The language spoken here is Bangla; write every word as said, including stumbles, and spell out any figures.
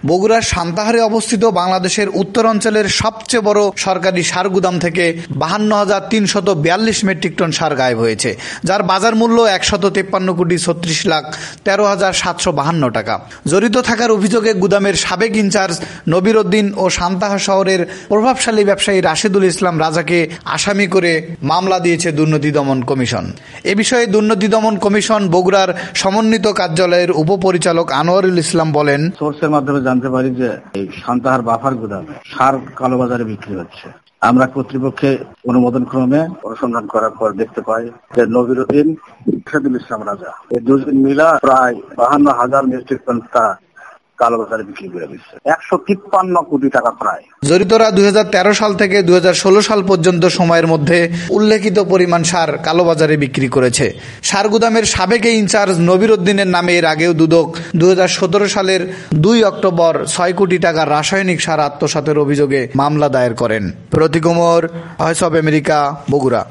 বগুড়ার সান্তাহারে অবস্থিত বাংলাদেশের উত্তরাঞ্চলের সবচেয়ে বড় সরকারি সার গুদাম থেকে বাহান্ন হাজার তিনশত বিয়াল্লিশ মেট্রিক টন সার গায়েব হয়েছে, যার বাজার মূল্য একশত তেপ্পান্ন কোটি ছত্রিশ লাখ তেরো হাজার সাতশো বাহান্ন টাকা। জড়িত থাকার অভিযোগে গুদামের সাবেক ইনচার্জ নবির উদ্দিন ও সান্তাহার শহরের প্রভাবশালী ব্যবসায়ী রাশেদুল ইসলাম রাজাকে আসামি করে মামলা দিয়েছে দুর্নীতি দমন কমিশন। এ বিষয়ে দুর্নীতি দমন কমিশন বগুড়ার সমন্বিত কার্যালয়ের উপপরিচালক আনোয়ারুল ইসলাম বলেন, সোর্সের মাধ্যমে জানতে পারি যে এই সান্তাহার বাফার গুদামে সার কালোবাজারে বিক্রি হচ্ছে। আমরা কর্তৃপক্ষে অনুমোদন ক্রমে অনুসন্ধান করার পর দেখতে পাই যে নবির উদ্দিন, রাশেদুল ইসলাম রাজা এই দুজন মিলা প্রায় বাহান্ন হাজার মেট্রিক টন সার কালোবাজারে বিক্রি করে দিচ্ছে, একশো তিপ্পান্ন কোটি টাকা প্রায়। জড়িতরা দুই হাজার তেরো সাল থেকে দুই হাজার ষোলো সাল পর্যন্ত সময়ের মধ্যে উল্লেখিত পরিমাণ সার কালোবাজারে বিক্রি করেছে। সার গুদামের সাবেক ইনচার্জ নবির উদ্দিনের নামে এর আগেও দুদক দুই হাজার সতেরো সালের দুই অক্টোবর ছয় কোটি টাকার রাসায়নিক সার আত্মসাতের অভিযোগে মামলা দায়ের করেন। Pratik Omar, voice of America, Bogura.